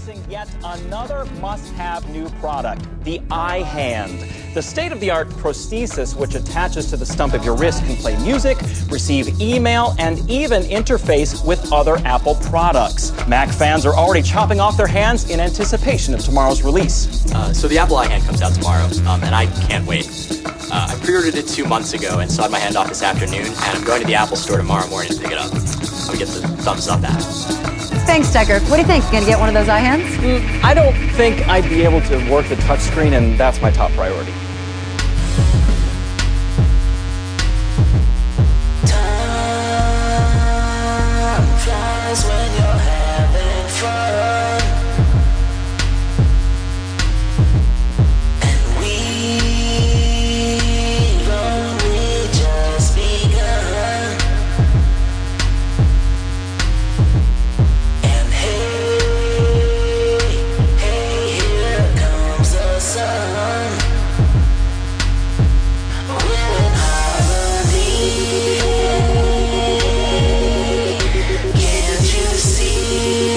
introducing yet another must-have new product, the iHand. The state-of-the-art prosthesis, which attaches to the stump of your wrist, can play music, receive email, and even interface with other Apple products. Mac fans are already chopping off their hands in anticipation of tomorrow's release. So the Apple iHand comes out tomorrow, and I can't wait. I pre-ordered it 2 months ago and sawed my hand off this afternoon, and I'm going to the Apple store tomorrow morning to pick it up. I'm gonna get the thumbs up at it. Thanks, Decker. What do you think? You gonna get one of those iHands? I don't think I'd be able to work the touchscreen, and that's my top priority. Time flies when you're having fun, and we've only just begun. And hey, here comes the sun. We're in harmony. Can't you see?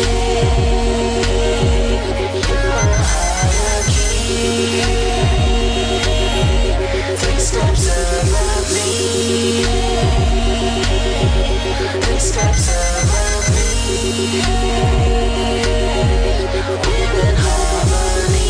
You're a higher key. 3 steps above me. 3 steps above me. We're in harmony.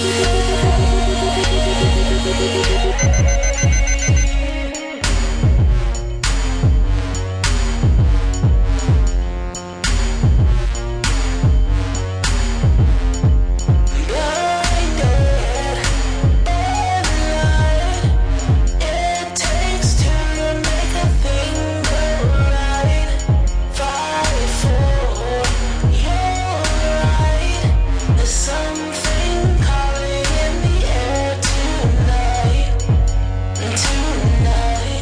Blinded by the light it takes to make a thing go right. Fight for your right. There's something calling in the air tonight. Tonight.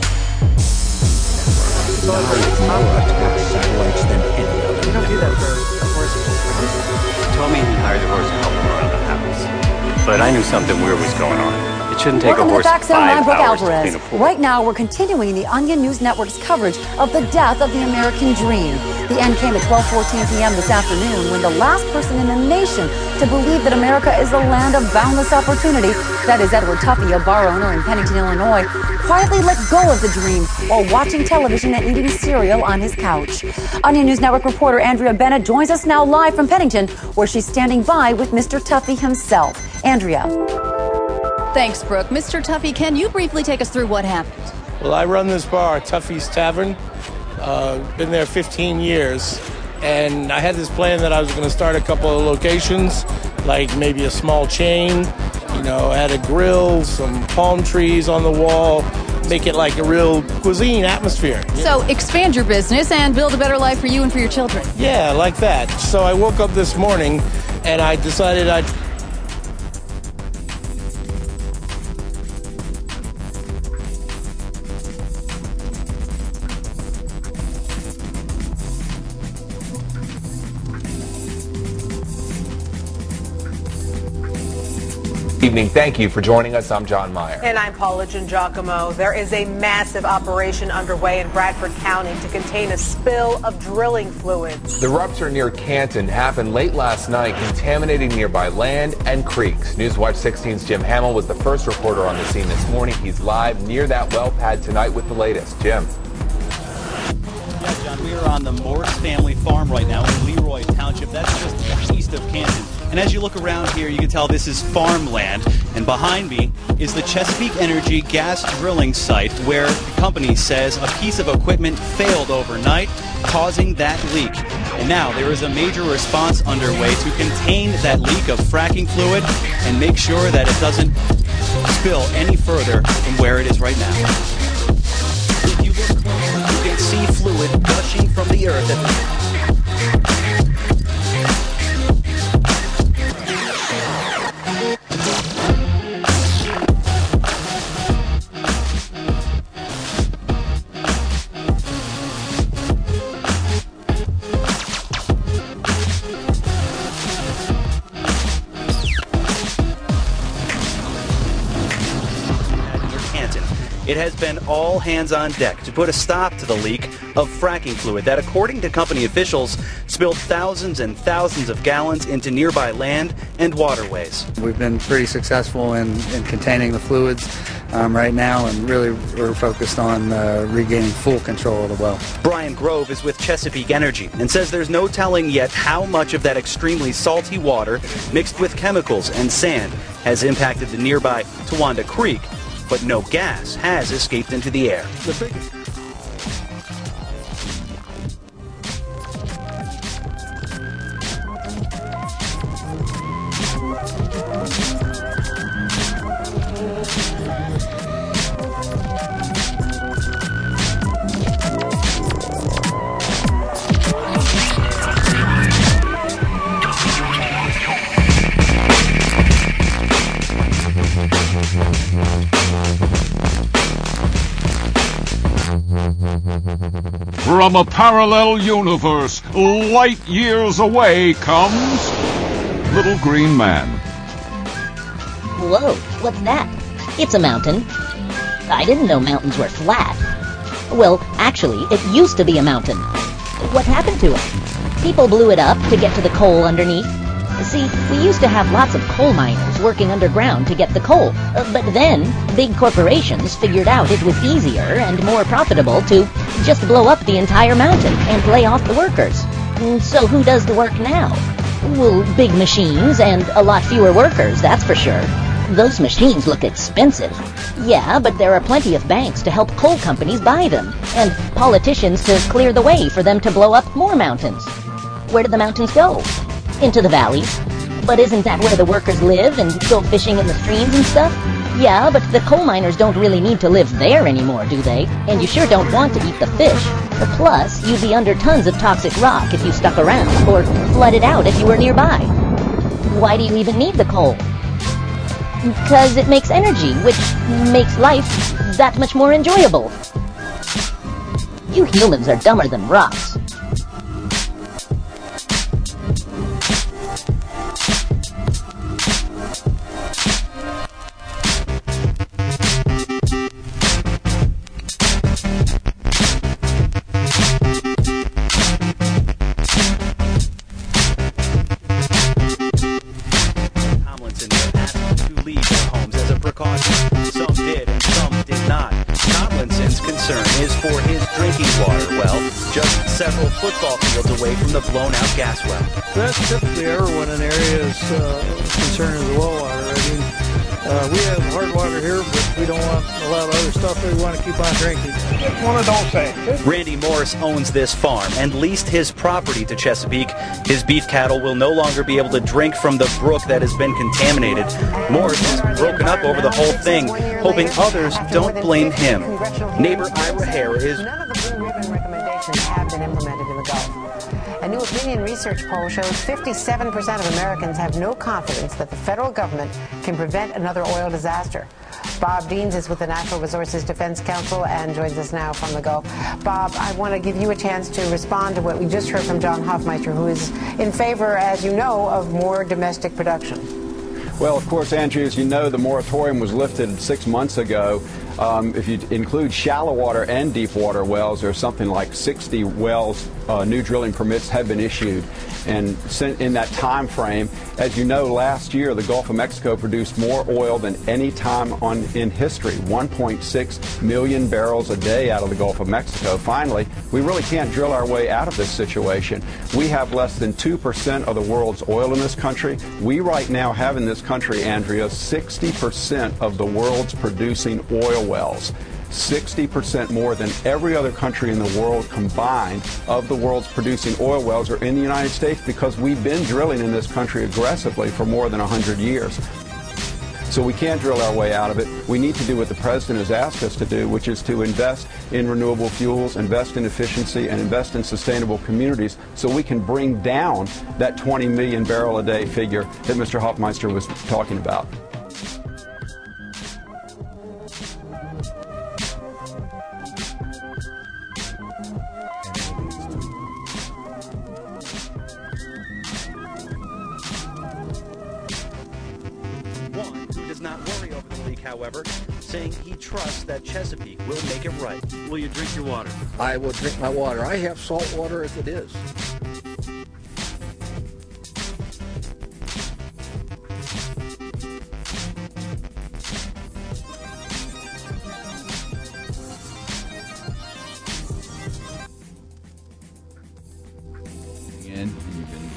We don't do that for horses. Told me he hired a horse to help him around the house. But I knew something weird was going on. It shouldn't take Welcome a to the horse Facts Zone. 5 I'm Brooke hours to Alvarez. clean a pool. Right now, we're continuing the Onion News Network's coverage of the death of the American dream. The end came at 12:14 p.m. this afternoon when the last person in the nation to believe that America is a land of boundless opportunity, that is Edward Tuffy, a bar owner in Pennington, Illinois, quietly let go of the dream while watching television and eating cereal on his couch. Onion News Network reporter Andrea Bennett joins us now live from Pennington, where she's standing by with Mr. Tuffy himself. Andrea. Thanks, Brooke. Mr. Tuffy, can you briefly take us through what happened? Well, I run this bar, Tuffy's Tavern. Been there 15 years. And I had this plan that I was going to start a couple of locations, like maybe a small chain. You know, I had a grill, some palm trees on the wall, make it like a real cuisine atmosphere. So expand your business and build a better life for you and for your children. Yeah, like that. So I woke up this morning and I decided I'd... Evening. Thank you for joining us. I'm John Meyer. And I'm Paula Giacomo. There is a massive operation underway in Bradford County to contain a spill of drilling fluids. The rupture near Canton happened late last night, contaminating nearby land and creeks. Newswatch 16's Jim Hamill was the first reporter on the scene this morning. He's live near that well pad tonight with the latest. Jim. Yeah, John, we are on the Morse family farm right now in Leroy Township. That's just east of Canton. And as you look around here, you can tell this is farmland. And behind me is the Chesapeake Energy gas drilling site where the company says a piece of equipment failed overnight, causing that leak. And now there is a major response underway to contain that leak of fracking fluid and make sure that it doesn't spill any further from where it is right now. If you look closer, you can see fluid gushing from the earth at the It has been all hands on deck to put a stop to the leak of fracking fluid that, according to company officials, spilled thousands and thousands of gallons into nearby land and waterways. We've been pretty successful in containing the fluids right now, and really we're focused on regaining full control of the well. Brian Grove is with Chesapeake Energy and says there's no telling yet how much of that extremely salty water mixed with chemicals and sand has impacted the nearby Towanda Creek, but no gas has escaped into the air. From a parallel universe, light years away, comes Little Green Man. Whoa, what's that? It's a mountain. I didn't know mountains were flat. Well, actually, it used to be a mountain. What happened to it? People blew it up to get to the coal underneath. See, we used to have lots of coal miners working underground to get the coal. But then, big corporations figured out it was easier and more profitable to just blow up the entire mountain and lay off the workers. So who does the work now? Well, big machines and a lot fewer workers, that's for sure. Those machines look expensive. Yeah, but there are plenty of banks to help coal companies buy them, and politicians to clear the way for them to blow up more mountains. Where do the mountains go? Into the valleys. But isn't that where the workers live and go fishing in the streams and stuff? Yeah, but the coal miners don't really need to live there anymore, do they? And you sure don't want to eat the fish. Plus, you'd be under tons of toxic rock if you stuck around, or flooded out if you were nearby. Why do you even need the coal? Because it makes energy, which makes life that much more enjoyable. You humans are dumber than rocks. Some did and some did not. Tomlinson's concern is for his drinking water well, just several football fields away from the blown-out gas well. That's typically everyone in the area's concern is the well water. I mean, we have hard water here, but we don't want a lot of other stuff that we want to keep on drinking. Just one of those things. Randy Morris owns this farm and leased his property to Chesapeake. His beef cattle will no longer be able to drink from the brook that has been contaminated. Morris is broken up over the whole thing, hoping others don't blame him. Neighbor Ira Hare is... None of the Blue Ribbon recommendations have been implemented in the Gulf. A new opinion research poll shows 57% of Americans have no confidence that the federal government can prevent another oil disaster. Bob Deans is with the Natural Resources Defense Council and joins us now from the Gulf. Bob, I want to give you a chance to respond to what we just heard from John Hofmeister, who is in favor, as you know, of more domestic production. Well, of course, Andrea, as you know, the moratorium was lifted 6 months ago. If you include shallow water and deep water wells, there's something like 60 wells, new drilling permits have been issued. And in that time frame, as you know, last year the Gulf of Mexico produced more oil than any time in history, 1.6 million barrels a day out of the Gulf of Mexico. Finally, we really can't drill our way out of this situation. We have less than 2% of the world's oil in this country. We right now have in this country, Andrea, 60% of the world's producing oil wells. 60% more than every other country in the world combined of the world's producing oil wells are in the United States because we've been drilling in this country aggressively for more than 100 years. So we can't drill our way out of it. We need to do what the President has asked us to do, which is to invest in renewable fuels, invest in efficiency, and invest in sustainable communities so we can bring down that 20 million barrel a day figure that Mr. Hofmeister was talking about. However, saying he trusts that Chesapeake will make it right. Will you drink your water? I will drink my water. I have salt water as it is.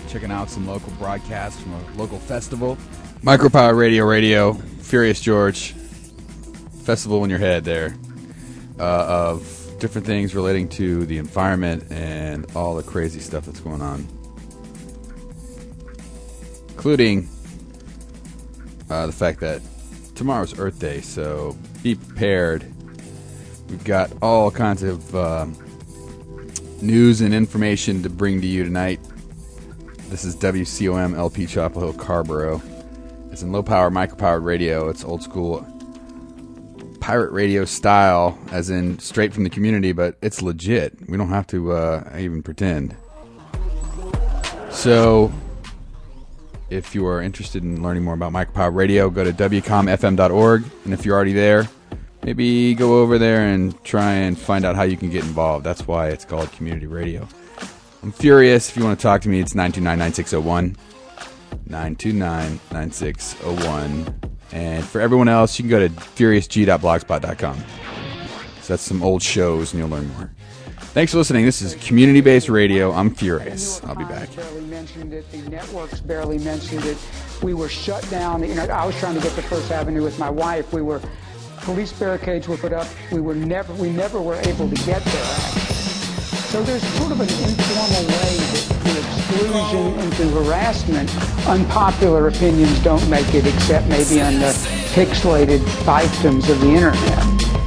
checking out some local broadcasts from a local festival. Micropower Radio, Furious George, festival in your head there, of different things relating to the environment and all the crazy stuff that's going on. Including the fact that tomorrow's Earth Day, so be prepared. We've got all kinds of news and information to bring to you tonight. This is WCOM LP Chapel Hill, Carborough. It's in low power, micro-powered radio. It's old school pirate radio style, as in straight from the community, but it's legit. We don't have to even pretend. So, if you are interested in learning more about micro-powered radio, go to wcomfm.org. And if you're already there, maybe go over there and try and find out how you can get involved. That's why it's called community radio. I'm Furious. If you want to talk to me, it's 929-9601. 929-9601. And for everyone else, you can go to furiousg.blogspot.com. So that's some old shows, and you'll learn more. Thanks for listening. This is community-based radio. I'm Furious. I'll be back. Barely mentioned it. The networks barely mentioned it. We were shut down. You know, I was trying to get to First Avenue with my wife. Police barricades were put up. We never were able to get there. So there's sort of an informal way that through exclusion and through harassment, unpopular opinions don't make it, except maybe on the pixelated fiefdoms of the internet.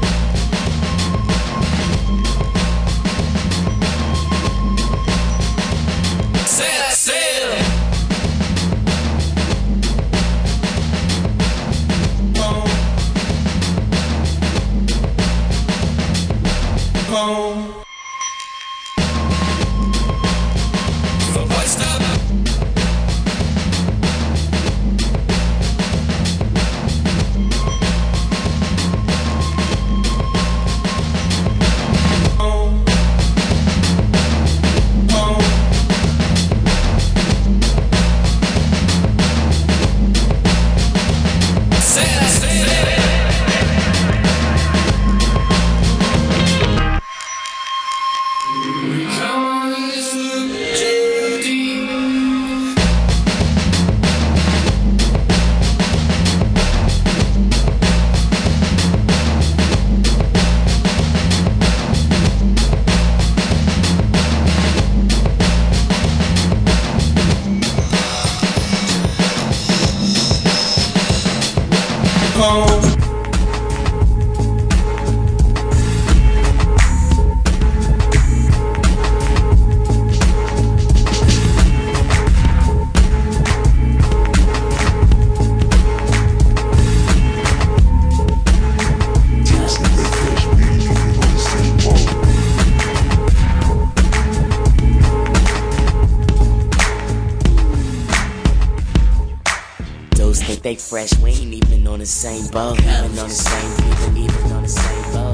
They fresh, we ain't even on the same boat. Even on the same, even on the same boat.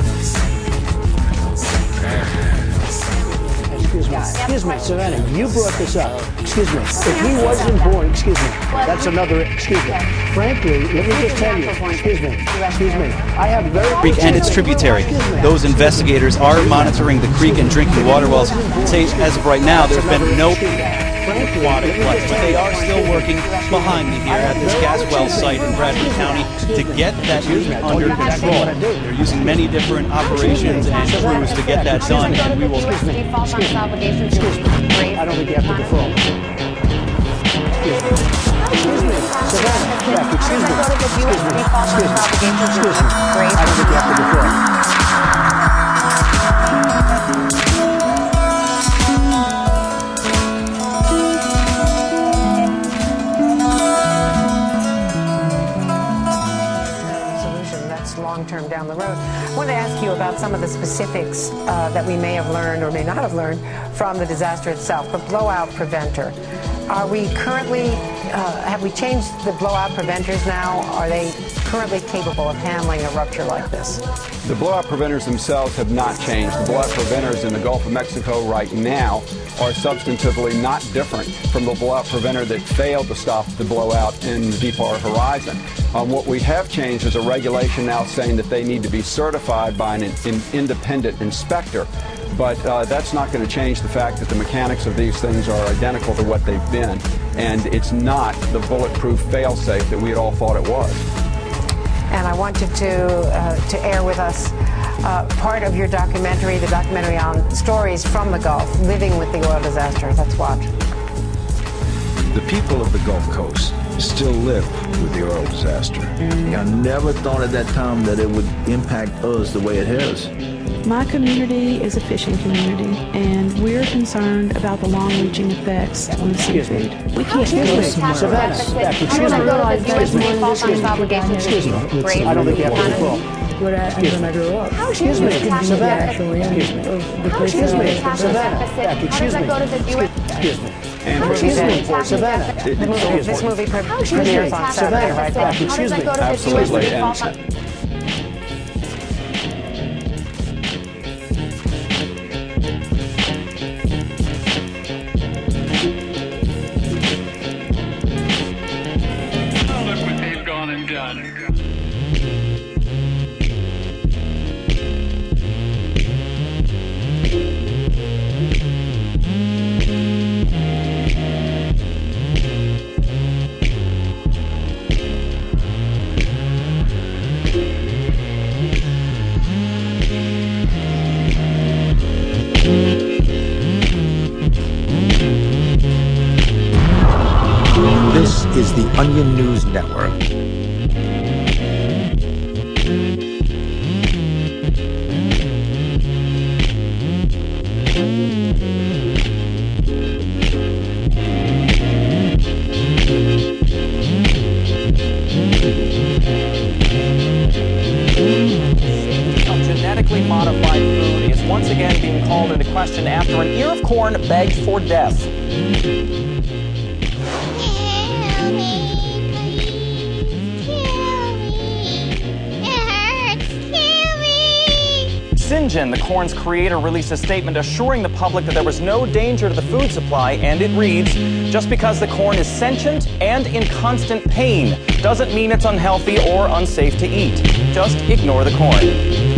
Excuse me, Savannah, you brought this up. Excuse me. If he wasn't born, excuse me, that's another, excuse me. Frankly, let me just tell you, excuse me, I have very... Creek and its tributary. Those investigators are monitoring the creek and drinking water wells. Say, as of right now, there's been no aquatic life, but they are still working behind me here at this gas well site in Bradford County to get that leak under control. They're using many different operations and crews to get that done, and we will... Excuse me. I don't think you have to defer. Excuse me. Savannah, excuse me. Excuse me. I don't think you have to defer. Long-term down the road. I want to ask you about some of the specifics that we may have learned or may not have learned from the disaster itself. The blowout preventer. Are we currently have we changed the blowout preventers now? Are they currently capable of handling a rupture like this? The blowout preventers themselves have not changed. The blowout preventers in the Gulf of Mexico right now are substantively not different from the blowout preventer that failed to stop the blowout in the Deepwater Horizon. What we have changed is a regulation now saying that they need to be certified by an independent inspector. But that's not going to change the fact that the mechanics of these things are identical to what they've been. And it's not the bulletproof fail-safe that we had all thought it was. And I wanted to air with us part of your documentary, the documentary on stories from the Gulf, living with the oil disaster. Let's watch. The people of the Gulf Coast still live with the oil disaster. I never thought at that time that it would impact us the way it has. My community is a fishing community, and we're concerned about the long-reaching effects on the seafood. We can't go somewhere. Savannah, excuse me. Excuse me. I don't think you have to fall. When I grew up. Excuse me, Savannah. Excuse me, Savannah. Excuse me. Excuse me. Excuse me, Savannah. This movie premieres on Saturday, right? Excuse me. Absolutely. And This is the Onion News Network. Genetically modified food is once again being called into question after an ear of corn begged for death. Syngin, the corn's creator, released a statement assuring the public that there was no danger to the food supply, and it reads, "Just because the corn is sentient and in constant pain doesn't mean it's unhealthy or unsafe to eat. Just ignore the corn."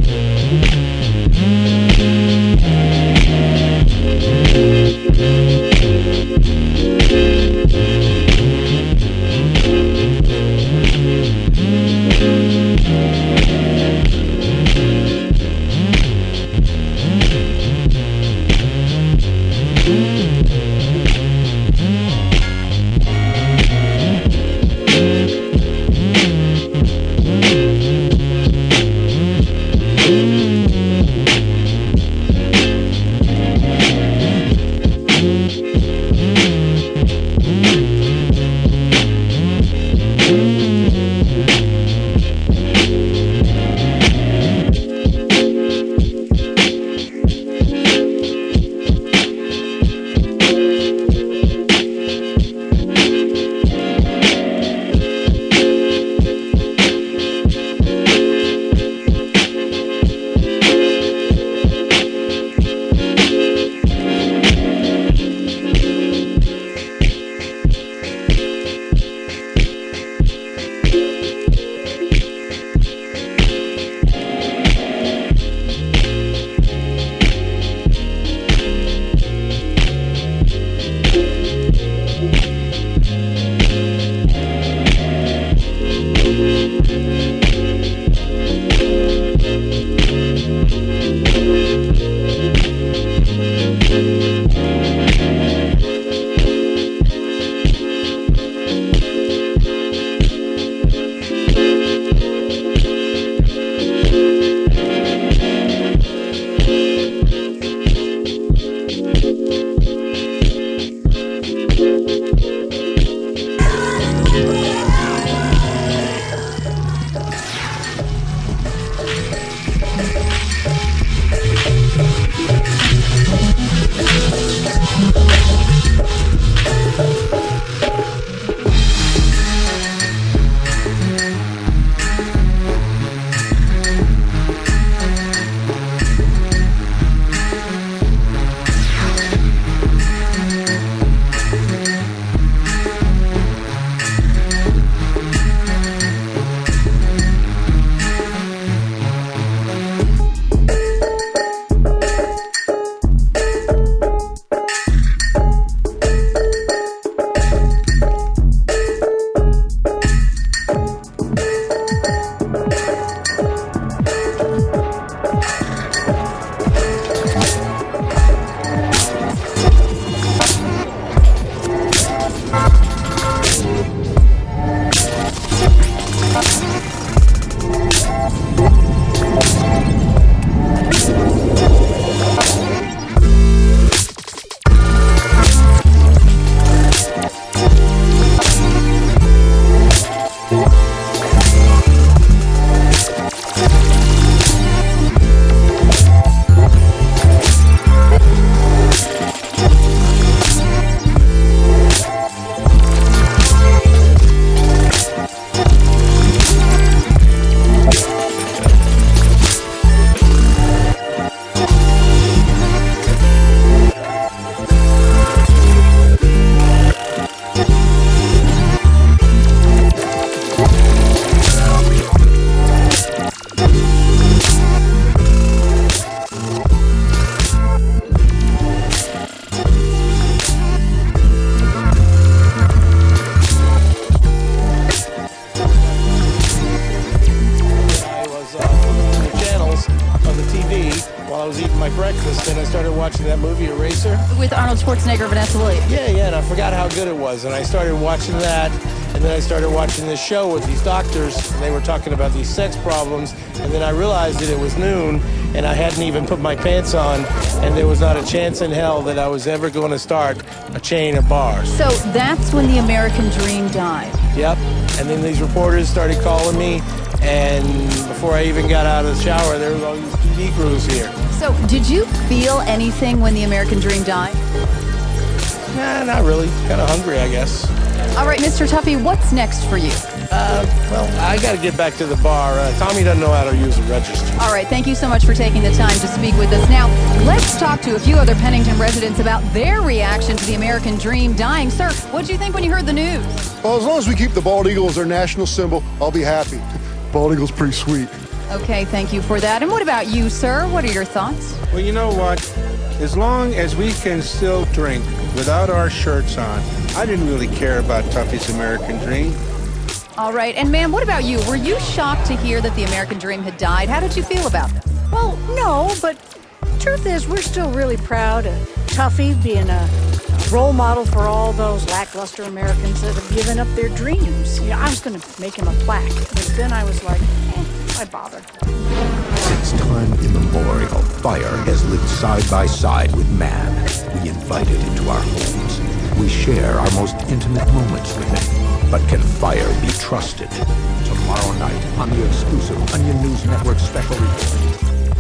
while I was eating my breakfast, and I started watching that movie, Eraser. With Arnold Schwarzenegger and Vanessa Williams. Yeah, and I forgot how good it was, and I started watching that, and then I started watching this show with these doctors, and they were talking about these sex problems, and then I realized that it was noon, and I hadn't even put my pants on, and there was not a chance in hell that I was ever going to start a chain of bars. So that's when the American dream died. Yep, and then these reporters started calling me, and before I even got out of the shower, there was all these TV crews here. So did you feel anything when the American dream died? Nah, not really. Kind of hungry, I guess. All right, Mr. Tuffy, what's next for you? Well, I got to get back to the bar. Tommy doesn't know how to use a register. All right, thank you so much for taking the time to speak with us. Now, let's talk to a few other Pennington residents about their reaction to the American dream dying. Sir, what did you think when you heard the news? Well, as long as we keep the bald eagle as our national symbol, I'll be happy. Bald eagle's pretty sweet. Okay, thank you for that. And what about you, sir? What are your thoughts? Well, you know what? As long as we can still drink without our shirts on, I didn't really care about Tuffy's American Dream. All right, and ma'am, what about you? Were you shocked to hear that the American dream had died? How did you feel about this? Well, no, but truth is, we're still really proud of Tuffy being a role model for all those lackluster Americans that have given up their dreams. You know, I was going to make him a plaque, but then I was like, why bother? Since time immemorial, fire has lived side by side with man. We invite it into our homes. We share our most intimate moments with it. But can fire be trusted? Tomorrow night on the exclusive Onion News Network special report.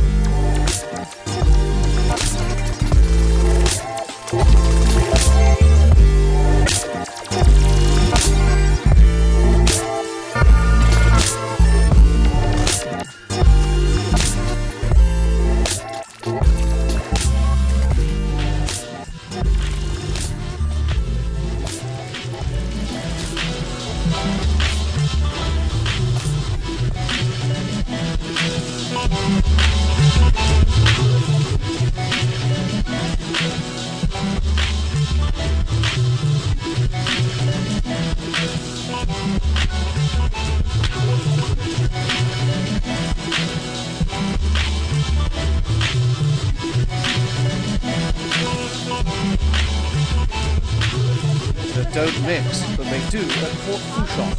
Don't mix, but they do at Port Fourchon.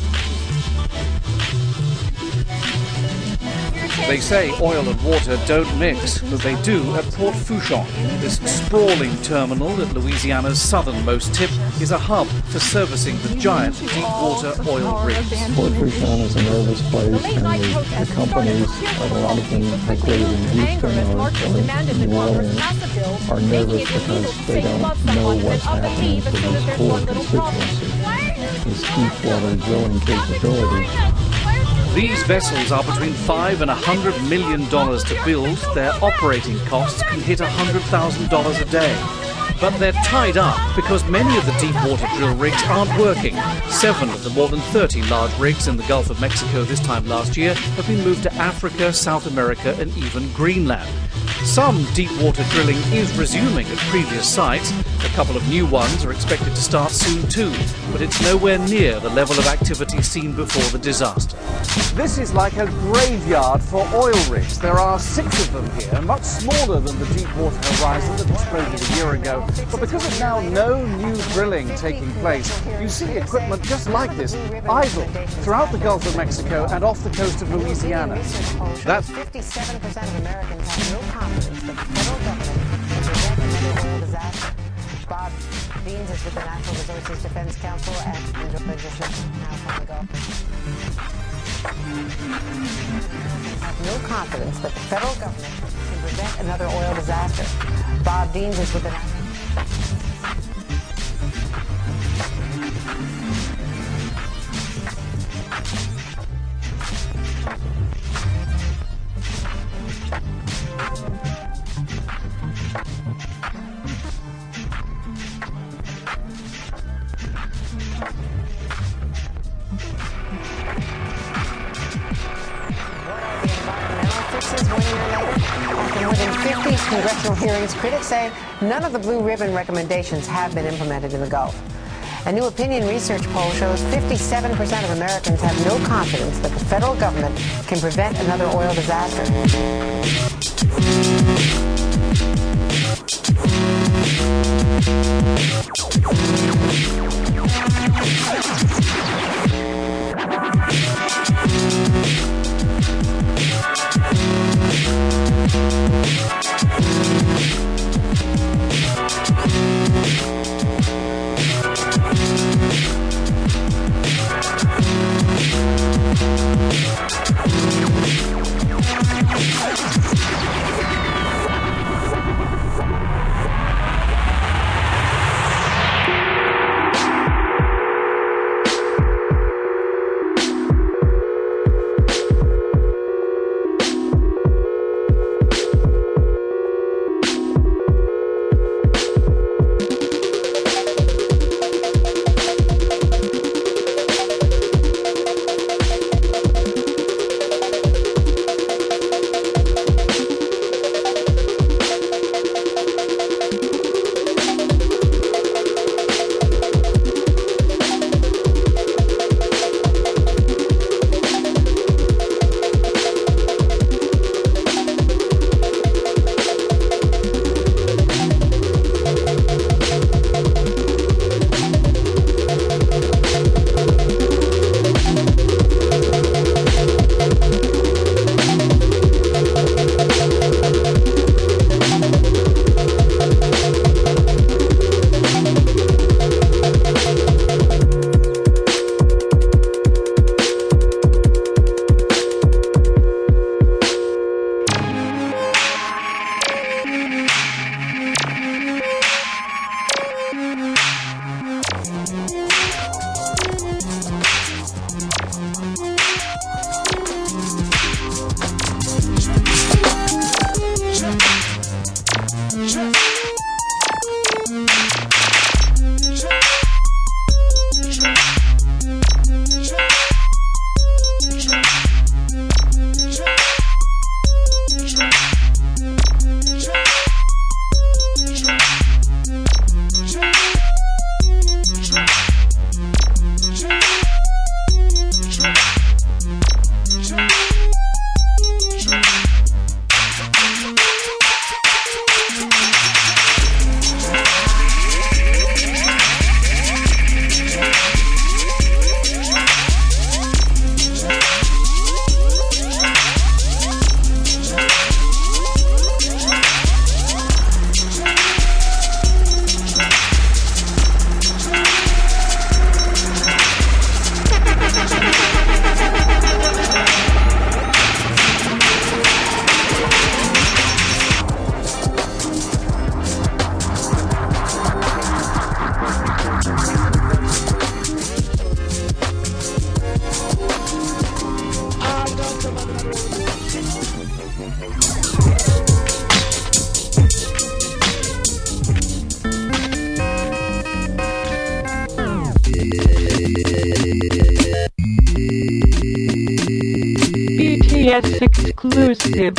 They say oil and water don't mix, but they do at Port Fourchon. This sprawling terminal at Louisiana's southernmost tip is a hub for servicing the giant deep-water oil rigs. Port Fourchon is a nervous place, and the companies, a lot of them headquartered in Houston or New Orleans, are nervous because they don't know what's happening to this core constituency, this deep-water drilling capability. These vessels are between $5 and $100 million to build. Their operating costs can hit $100,000 a day. But they're tied up because many of the deep-water drill rigs aren't working. 7 of the more than 30 large rigs in the Gulf of Mexico this time last year have been moved to Africa, South America and even Greenland. Some deep-water drilling is resuming at previous sites. A couple of new ones are expected to start soon too, but it's nowhere near the level of activity seen before the disaster. This is like a graveyard for oil rigs. There are 6 of them here, much smaller than the Deepwater Horizon that exploded a year ago. But because of now no new drilling taking place, you see equipment just like this idle throughout the Gulf of Mexico and off the coast of Louisiana. That's 57% of Americans have no confidence that the federal government can prevent another oil disaster. Bob Deans is with the Natural Resources Defense Council and just now from the Gulf. Have no confidence that the federal government can prevent another oil disaster. Bob Deans is with the Natural. Congressional hearings, critics say none of the blue ribbon recommendations have been implemented in the Gulf. A new opinion research poll shows 57% of Americans have no confidence that the federal government can prevent another oil disaster. CBS exclusive.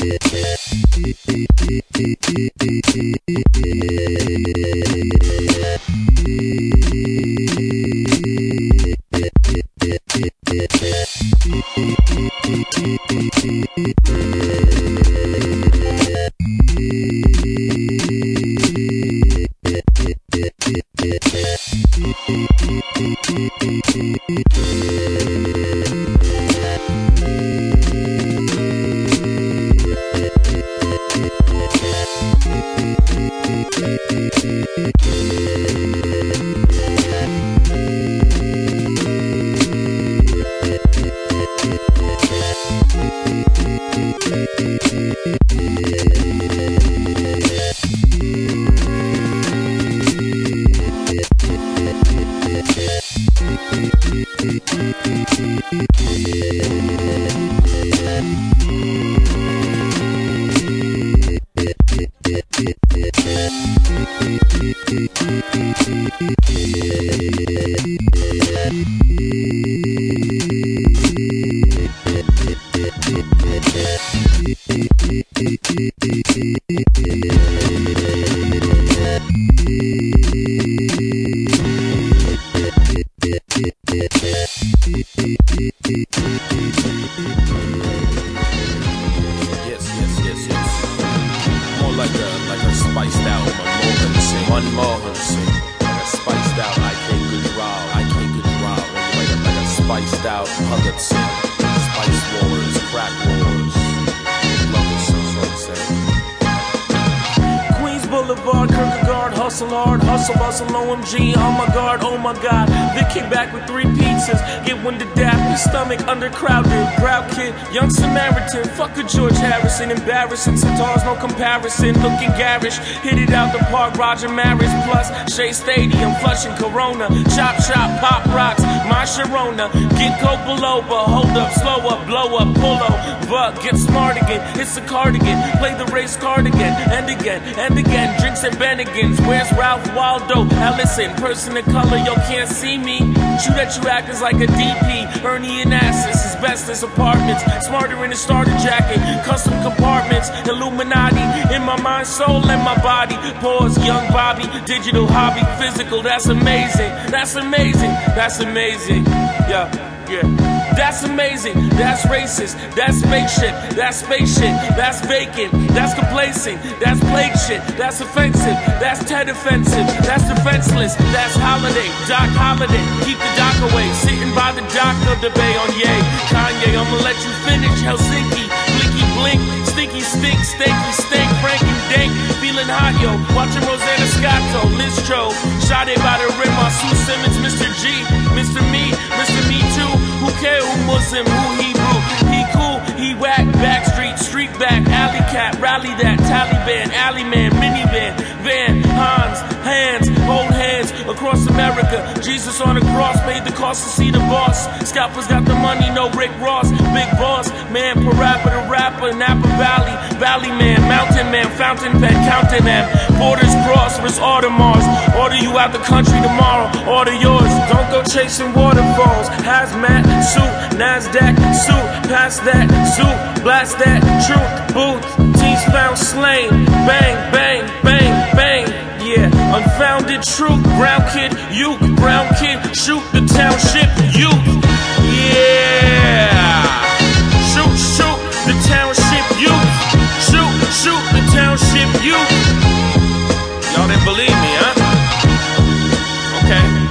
Young Samaritan, fuck a George Harrison. Embarrassing centaurs, no comparison. Looking garish, hit it out the park. Roger Maris plus Shea Stadium, flushing Corona. Chop shop, pop rocks, my Sharona. Get coke below, but hold up, slow up, blow up, pull up, get smart again. It's a cardigan, play the race card again, and again, and again. Drinks at Bennigan's. Where's Ralph Waldo Ellison? Person of color, yo can't see me. Shoot at you actors like a DP. Ernie and Assis, asbestos apartments. Smarter in a starter jacket, custom compartments, Illuminati in my mind, soul, and my body. Pause, young Bobby, digital hobby, physical. That's amazing. That's amazing. That's amazing. Yeah. That's amazing. That's racist. That's fake shit. That's space shit. That's vacant. That's complacent. That's plague shit. That's offensive. That's Ted offensive. That's defenseless. That's holiday. Doc Holiday. Keep the dock away. Sitting by the dock of the bay on Ye. Kanye, I'ma let you finish. Helsinki. Blinky blink. Stinky stink. Stanky stink. Frank and Dank. Feeling hot, yo. Watching Rosanna Scotto. Liz Cho. Shot it by the rim. Sue Simmons. Mr. G. Mr. Me. Mr. Me Too. Who care who Muslim, who Hebrew? He cool, he whack, backstreet, street back, alley cat, rally that, Taliban, alley man, minivan, van, Hans, hands, hold hands across America. Jesus on the cross paid the cost to see the boss. Scalpers got the money, no Rick Ross, big boss, man, parappa the rapper, Napa Valley, Valley man, mountain man, fountain pen, counting them. Borders cross, risk Audemars. Order you out the country tomorrow, order yours. Don't go chasing waterfalls. Hazmat suit, Nasdaq suit, pass that suit, blast that truth, booth, teens found slain, bang, bang, bang, bang, yeah, unfounded truth, brown kid, youth, brown kid, shoot the township youth, yeah, shoot the township youth, shoot the township youth, y'all didn't believe me, huh? Okay.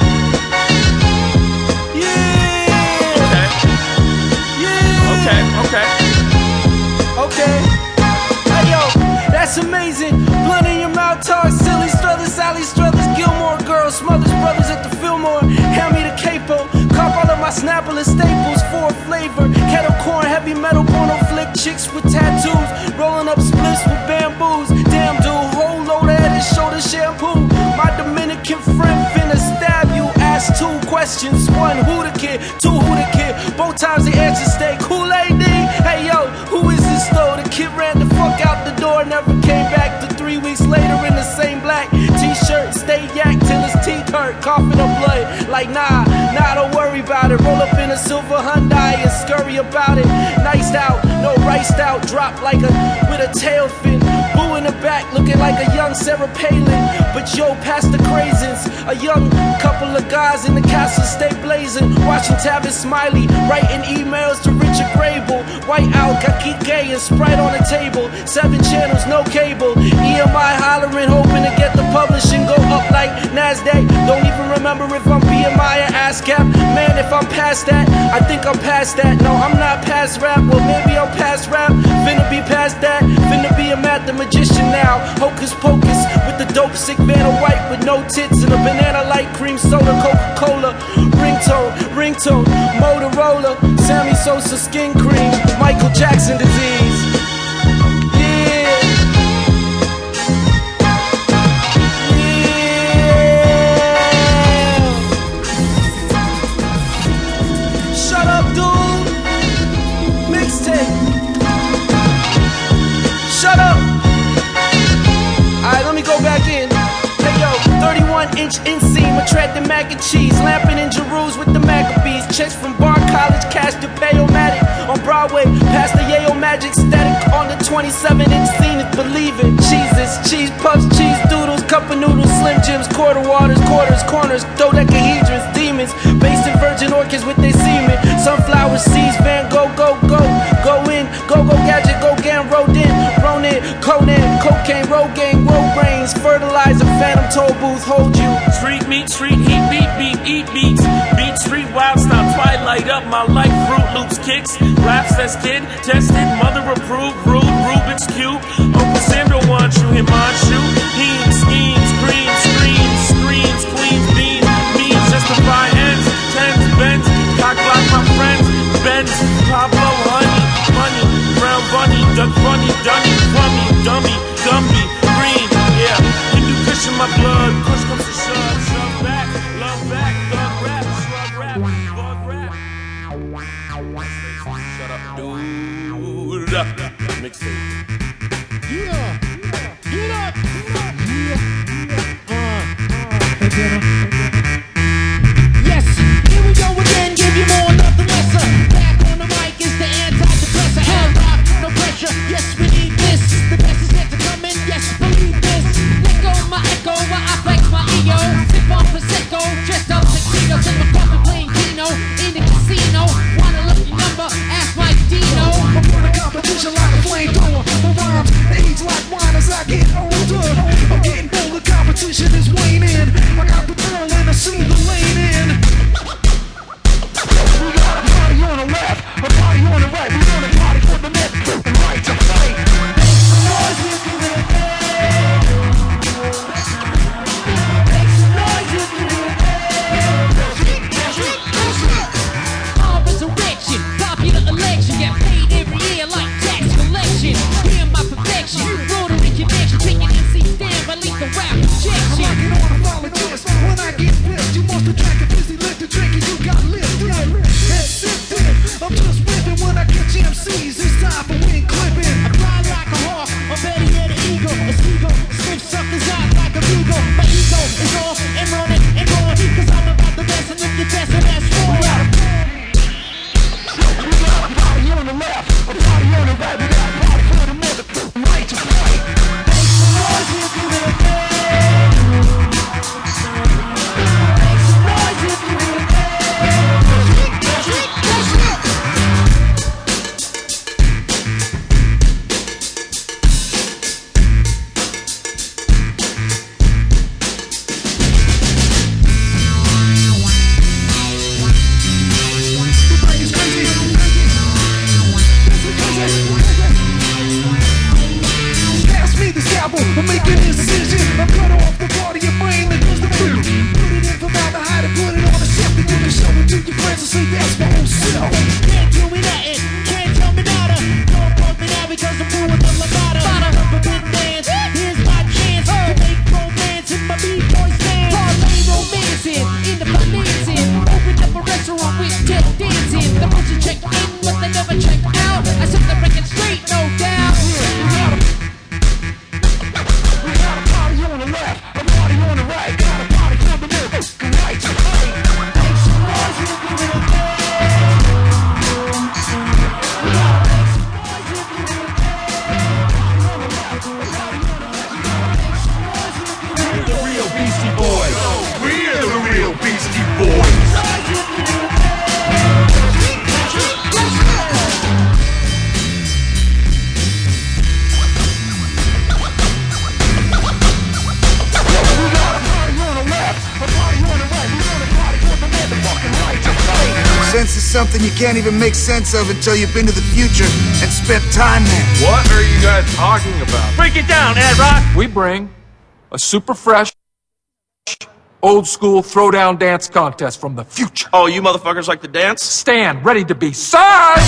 Okay. Hey yo, that's amazing. Blunt in your mouth, talk silly. Struthers, Sally Struthers, Gilmore Girls, Smothers Brothers at the Fillmore. Hand me the capo. Cop all of my Snapple and staples for a flavor. Kettle corn, heavy metal, porno flick. Chicks with tattoos. Rolling up spliffs with bamboos. Damn dude, whole load of head and shoulder shampoo. My Dominican friend finna stab you. Ask two questions. One, who the kid? Two, who the kid? Both times the answer stay Kool-Aid D. Hey yo, who is this though? The kid ran the fuck out the door, never came back to 3 3 weeks later in the same black t-shirt. Stay yak till his teeth hurt, coughing up blood. Like nah, don't worry about it. Roll up in a silver Hyundai and scurry about it. Niced out, no riced out, drop like with a tail fin. Boo in the back, looking like a young Sarah Palin. But yo, past the craisins, a young couple of guys in the castle stay blazing. Watching Tavis Smiley, writing emails to Richard Grable. White out, Kakike and Sprite on the table. 7 channels, no cable. EMI hollering, hoping to get the publishing go up like NASDAQ. Don't even remember if I'm BMI or ASCAP. Man, if I'm past that, I think I'm past that. No, I'm not past rap, well maybe I'm past rap. Finna be past that, finna be a math magician now. Hocus pocus with the dope sick Vanna White with no tits and a banana light cream soda, Coca-Cola. Ringtone, Motorola, Sammy Sosa skin cream, Michael Jackson disease. Yeah. Shut up, dude. Mixtape. Shut up. Alright, let me go back in. Hey yo, 31-inch inseam, attracting mac and cheese, lamping in Jerus with the Maccabees. Checks from Bar College, cash to Pay-O-Matic on Broadway, past the Yale Magic, static on the 27-inch scene is believing. Cheeses, cheese puffs, cheese doodles, cup of noodles, Slim Jims, quarter waters, quarters, corners, dodecahedrons, demons, based in virgin orchids with their semen. Sunflower seeds, Van Gogh, go in, go gadget, go gan, rodin, Ronin, Conan, cocaine, Rogaine, road brains, fertilizer, phantom toll booth, hold you. Street meat, street heat, beat, eat beats. Beat street wild style, twilight up my life, Fruit Loops kicks. Raps that's kid, tested, mother approved, rude, Rubik's Cube. Uncle Samuel wants you, him on shoot. Hemes, schemes, greens, screams, screens, queens, beans, means, justify ends, tens, bends, cock block my friends, Benz, Pablo, honey, money, brown bunny, duck funny, dunny, crummy, dummy, Gumby, green, yeah. Hindu Kush in my blood, Kush comes to shove back, love back, thug rap, slug rap, bug rap. Shut up, dude. Mixtape. Yeah, get up. Yes, here we go again, give you more, nothing lesser. Back on the mic is the antidepressant. Hell rock, no pressure, yes we need this. The best is yet to come in, yes believe this. Echo, my I flex my ego. Sip on Prosecco, dressed up tuxedos in my coffin playing Keno. In the casino, want a lucky number, ask my Dino. I'm for the competition like a flamethrower. My rhymes age like wine as I get older. I'm getting bolder, competition is waning. I got the thrill and I see the lane in. We got a party on the left, a party on the right. We want a party for the left, the right to fight. Make some noise if you will. Make some noise if you will. All resurrection, popular election, get paid every year like tax collection. Hear my perfection, rotary connection, taking MCs down by lethal rap injection. I'm rocking on a volunteers. When I get pissed, you must attract a busy lift to drink and you got lifted. That's sifted. I'm just whipping when I catch MCs. It's time for wing clipping. I fly like a hawk, or better yet an eagle, a seagull. Sniff suckers out like a bugle. My ego is off and running and going, cause I'm about the best and if you're best, and that's wrong. We got a party on the left, a party on the right. We got a party for the mother, right to fight. Make some noise if you will. Make some noise if you will. Pass me the scalpel, I'm making a decision. I cut off the part of your brain that does the food. Put it in formaldehyde and put it on a shelf. And you can show it to your friends and say that's my whole self. Can't do me nothing, can't tell me nada. Don't fuck me now because I'm doing the Levada. Forbidden dance, here's my chance to make romance in my B-boy stance. Parlay romancing, in the financing. Open up a restaurant with tech dancing. The person check in, but they never check out. I set the record straight, no doubt. We something you can't even make sense of until you've been to the future and spent time there. What are you guys talking about? Break it down, Ad Rock! We bring a super fresh, old school throwdown dance contest from the future. Oh, you motherfuckers like to dance? Stand ready to be sized!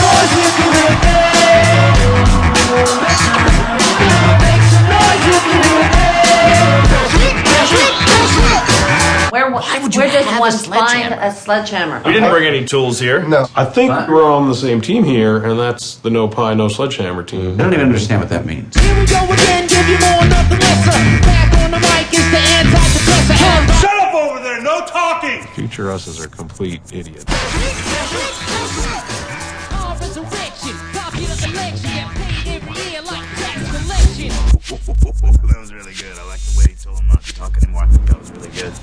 We're just one find a sledgehammer. We didn't bring any tools here. No. I think we're on the same team here, and that's the No Pie, No Sledgehammer team. I don't even understand what that means. Here we go again, give you more, nothing lesser. Back on the mic is the antidepressant. Shut up over there, no talking! Future us's are complete idiots. Our resurrection, popular election, get paid every year like tax collection. That was really good. I like the way he told him not to talk anymore. I think that was really good.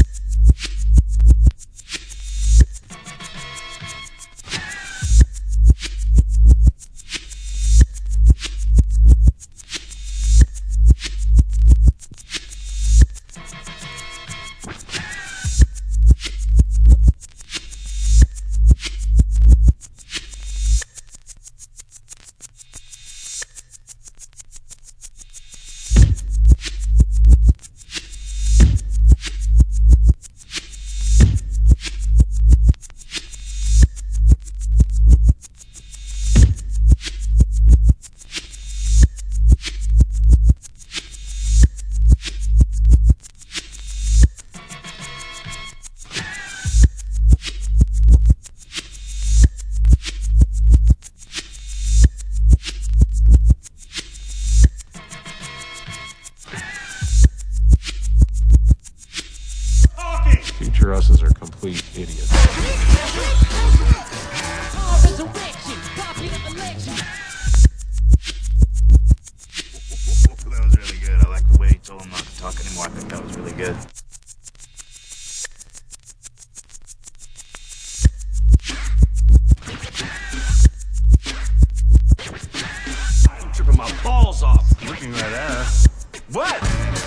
Future us's are complete idiots. Our resurrection, popular election. That was really good. I like the way he told him not to talk anymore. I think that was really good. I'm tripping my balls off. Looking right at us. What?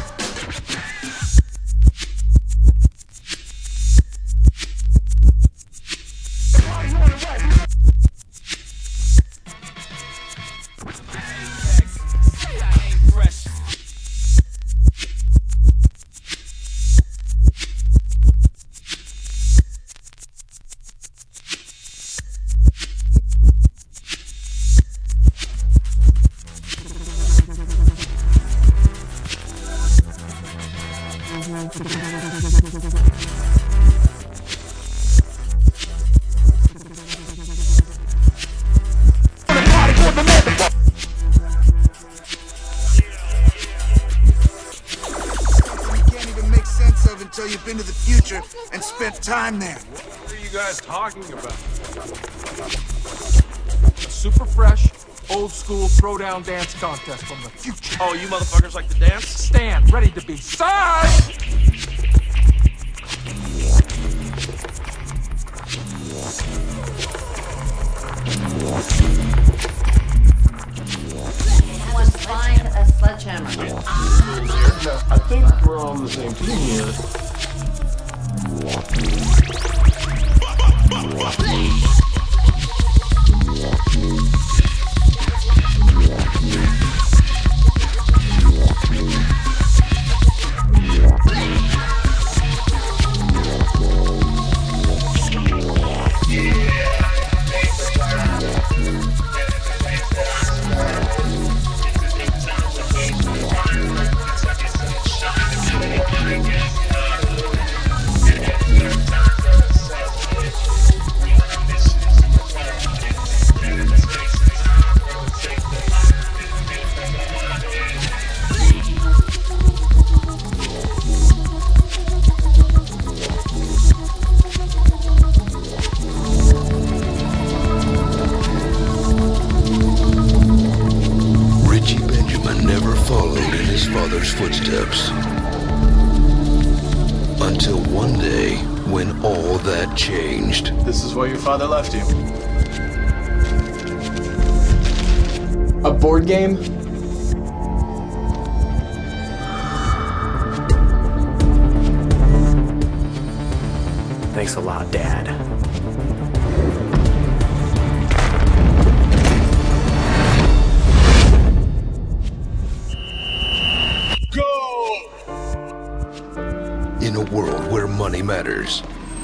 Until you've been to the future and spent time there. What are you guys talking about? A super fresh, old school throwdown dance contest from the future. Oh, you motherfuckers like to dance? Stand ready to be sized! One find a sledgehammer. I think we're on the same team here. father's footsteps. Until one day, when all that changed. This is why your father left you. A board game? Thanks a lot, Dad. a world where money matters.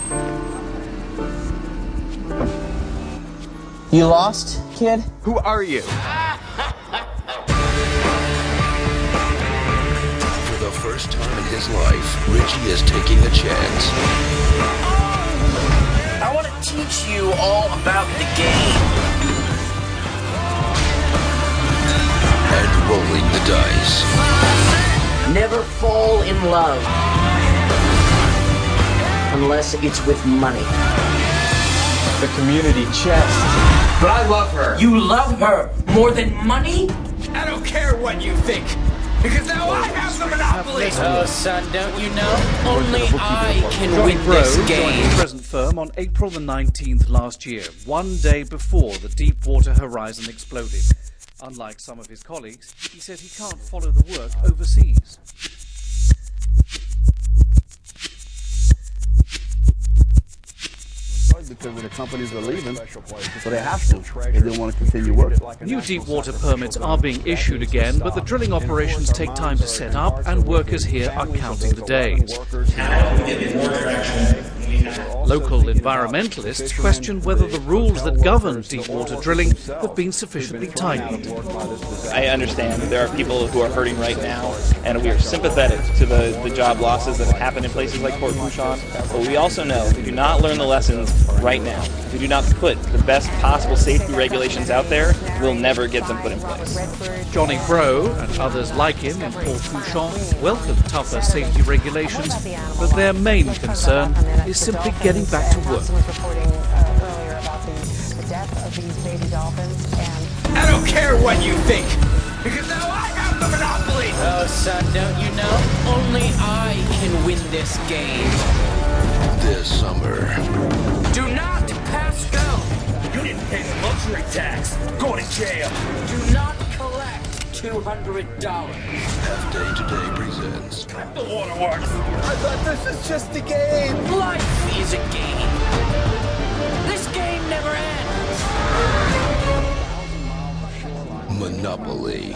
You lost, kid? Who are you? For the first time in his life, Richie is taking a chance. I want to teach you all about the game. And rolling the dice. Never fall in love. Unless it's with money. The community chest. But I love her. You love her more than money? I don't care what you think, because now I have the monopoly. Oh, son, don't you know? Only I can Johnny win Bro this joined game. his present firm on April the 19th last year, one day before the Deepwater Horizon exploded. Unlike some of his colleagues, he said he can't follow the work overseas. Because the companies are leaving, so they have to. They don't want to continue working. New deepwater permits are being issued again, but the drilling operations take time to set up, and workers here are counting the days. Local environmentalists question whether the rules that govern deepwater drilling have been sufficiently tightened. I understand that there are people who are hurting right now, and we are sympathetic to the job losses that have happened in places like Port Fourchon, but we also know if we do not learn the lessons right now, if we do not put the best possible safety regulations out there, we'll never get them put in place. Johnny Bro and others like him in Port Fourchon welcome tougher safety regulations, but their main concern is simply getting back to work. I don't care what you think, because now I have the monopoly. Oh, son, don't you know? Only I can win this game. This summer. Do not pass go. You didn't pay the luxury tax. Go to jail. Do not collect $200. Day Today presents The waterworks. I thought this was just a game. Life is a game. This game never ends. Monopoly.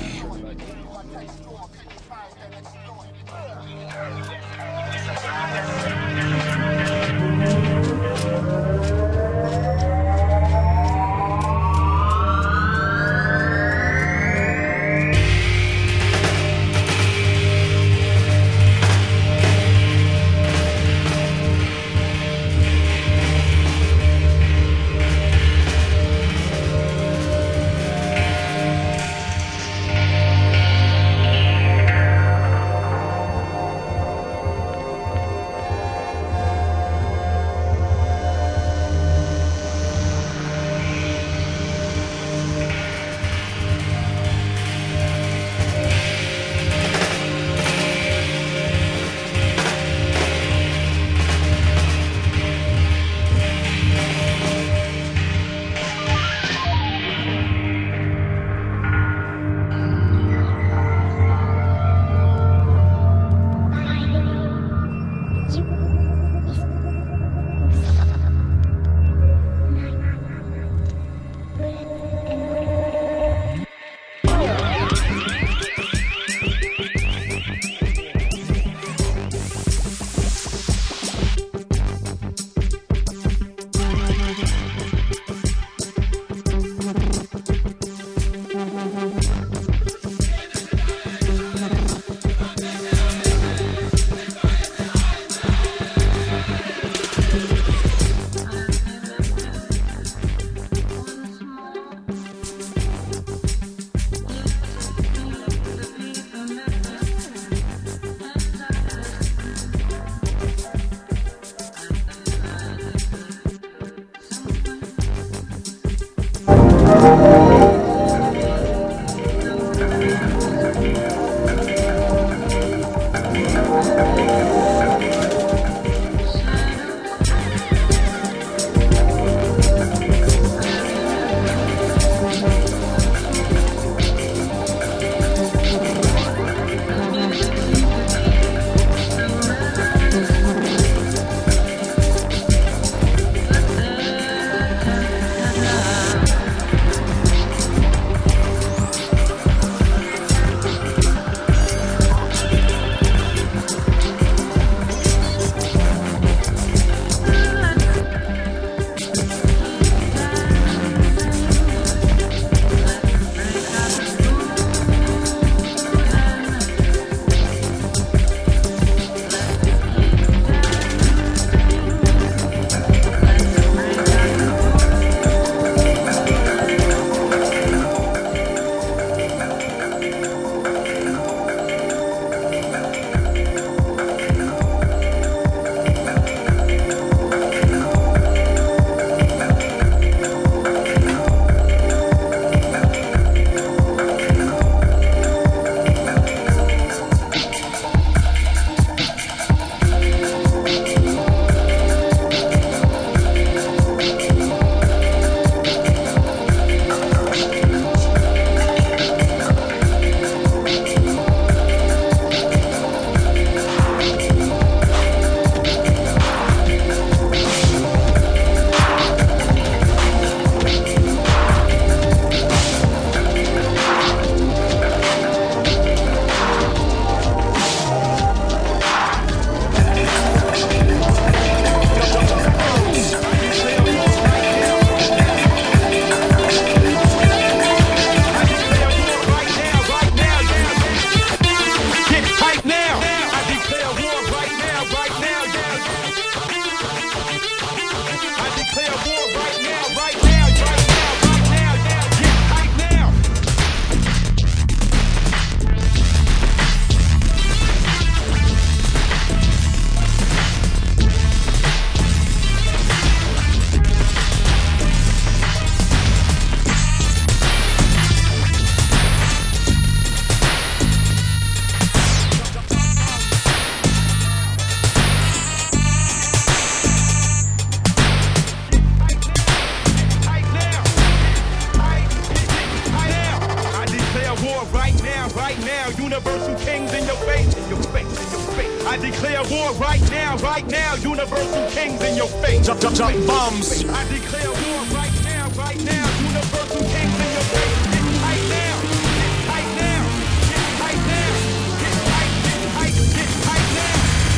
in your face, in your face, in your face. I declare war right now, universal kings in your face. Jump bombs. I declare war right now, universal kings in your face. Get tight now, get tight now, get tight now, get tight, get tight, get tight now.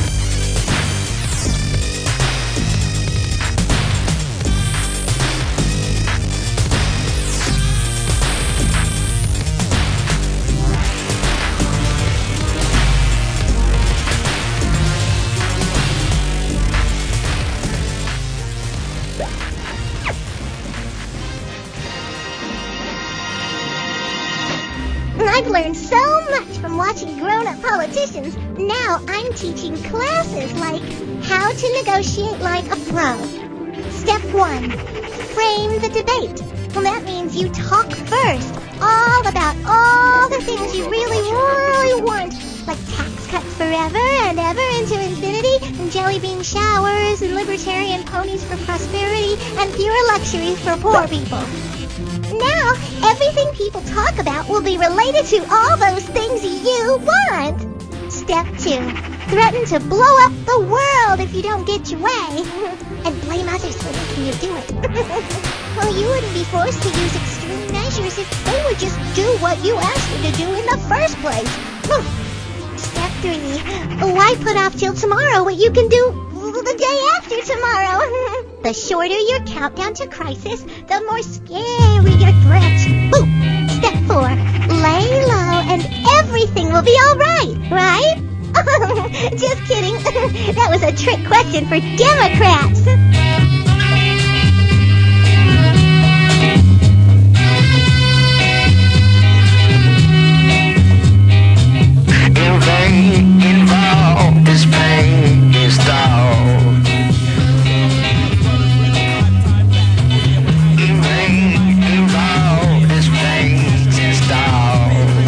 I've learned so much from watching grown-up politicians. Now I'm teaching classes like how to negotiate like a pro. Step 1, frame the debate. Well, that means you talk first, all about all the things you really want, like tax cuts forever and ever into infinity, and jelly bean showers, and libertarian ponies for prosperity, and fewer luxuries for poor people. Now, everything people talk about will be related to all those things you want. Step 2, threaten to blow up the world if you don't get your way. And blame others for making you do it. Well, you wouldn't be forced to use extreme measures if they would just do what you asked them to do in the first place. Step 3, why put off till tomorrow what you can do the day after tomorrow? The shorter your countdown to crisis, the more scary your threats. Step 4, lay low and everything will be alright, right? Just kidding. That was a trick question for Democrats. Involved is pain, is dog. Involved is pain, is dog.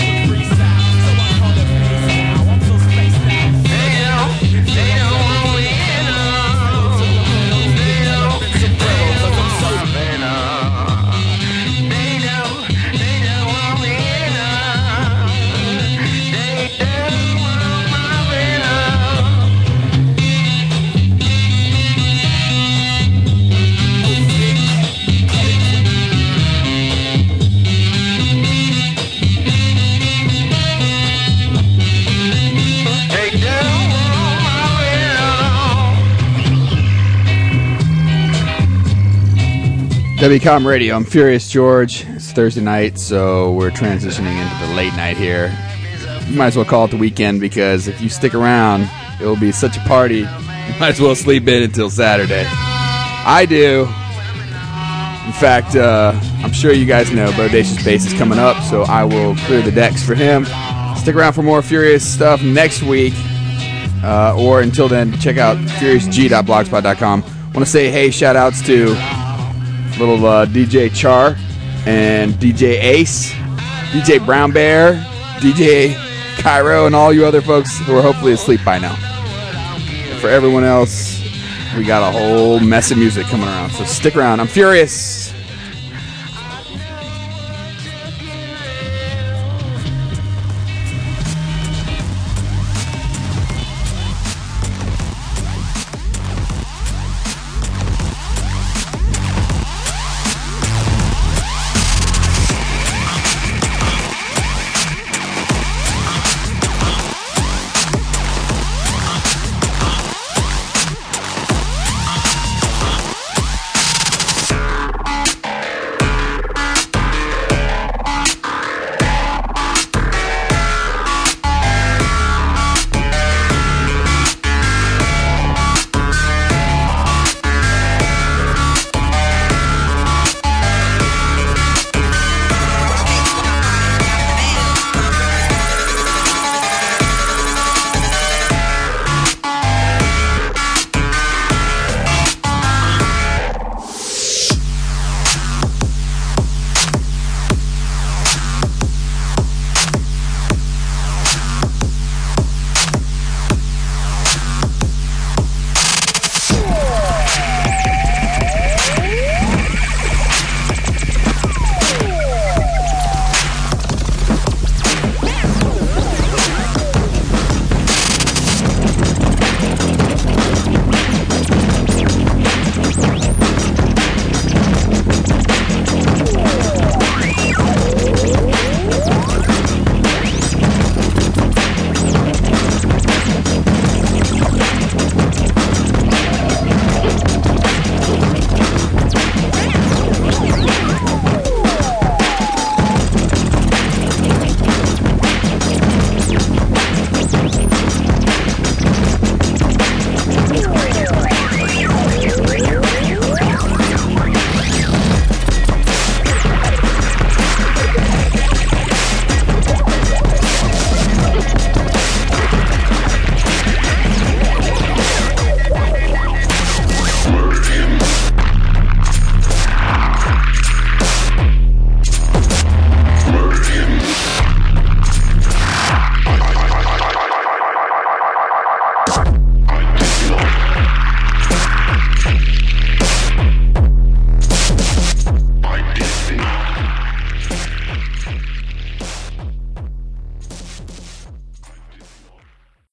WCOM Radio, I'm Furious George. It's Thursday night, so we're transitioning into the late night here. You might as well call it the weekend, because if you stick around, it will be such a party, you might as well sleep in until Saturday. I do. In fact, I'm sure you guys know Bodacious Bass is coming up, so I will clear the decks for him. Stick around for more Furious stuff next week, or until then, check out furiousg.blogspot.com. I want to say hey, shout-outs to little DJ Char and DJ Ace, DJ Brown Bear, DJ Cairo, and all you other folks who are hopefully asleep by now. And for everyone else, we got a whole mess of music coming around, so stick around. I'm Furious.